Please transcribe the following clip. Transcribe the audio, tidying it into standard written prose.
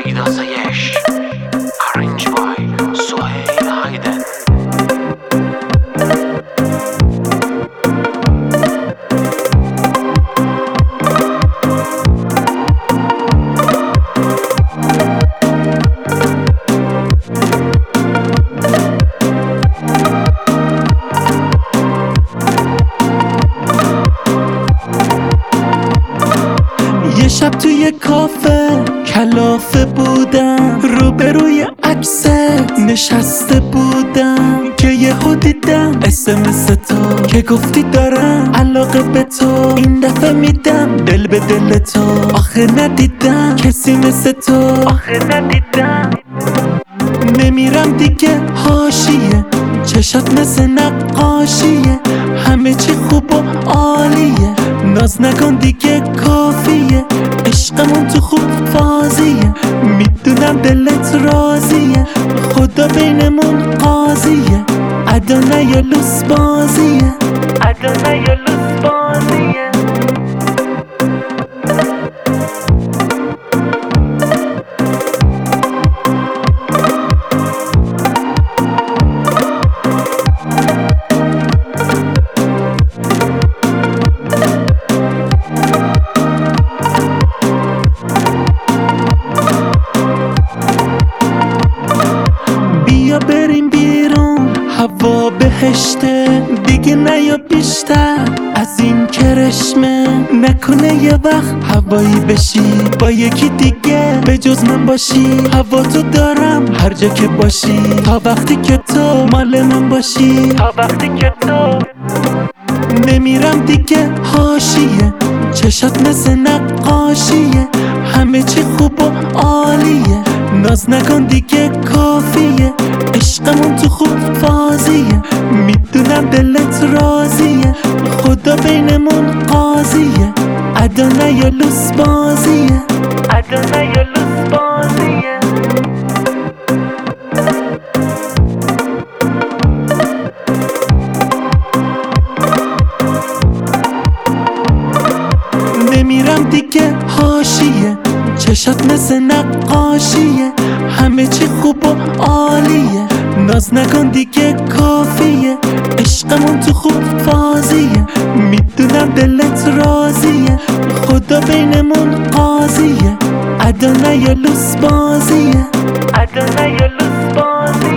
Asayesh, arranged by Sohail Haiden. یه شب توی کافه کلافه بودم، روبروی عکست نشسته بودم که یهو دیدم SMS تو که گفتی دارم علاقه به تو، این دفعه میدم دل به دل تو. آخه ندیدم کسی مثل تو، آخه ندیدم. نمیرم دیگه حاشیه، چشات مثل نقاشیه، همه چی خوب و عالیه، ناز نکن دیگه کافیه، عشقمون تو خوب فازیه، میدونم دلت راضیه، خدا بینمون قاضیه، ادانه یا لوس بازیه، ادانه یا لوس بازیه. بیا بریم بیرون، هوا بهشته، دیگه نیا بیشتر از این کرشمه، نکنه یه وقت هوایی بشی با یکی دیگه به جز من باشی. هوا تو دارم هر جا که باشی، تا وقتی که تو مال من باشی، تا وقتی که تو. نمیرم دیگه حاشیه، چشات مثل نقاشیه، همه چی خوب و عالیه، ناز نکن دیگه کافیه، عشقمون تو خوب فازیه، میدونم دلت راضیه، خدا بینمون قاضیه، ادانه یا لوس بازیه، ادانه یا لوس بازیه. نمیرم دیگه حاشیه، چشات مثل نقاشیه، همه چی خوب و عالیه، ناز نکن دیگه کافیه، عشقمون تو خوب فازیه، میدونم دلت راضیه، خدا بینمون قاضیه، ادانه یا لوس بازیه، ادانه یا لوس بازیه.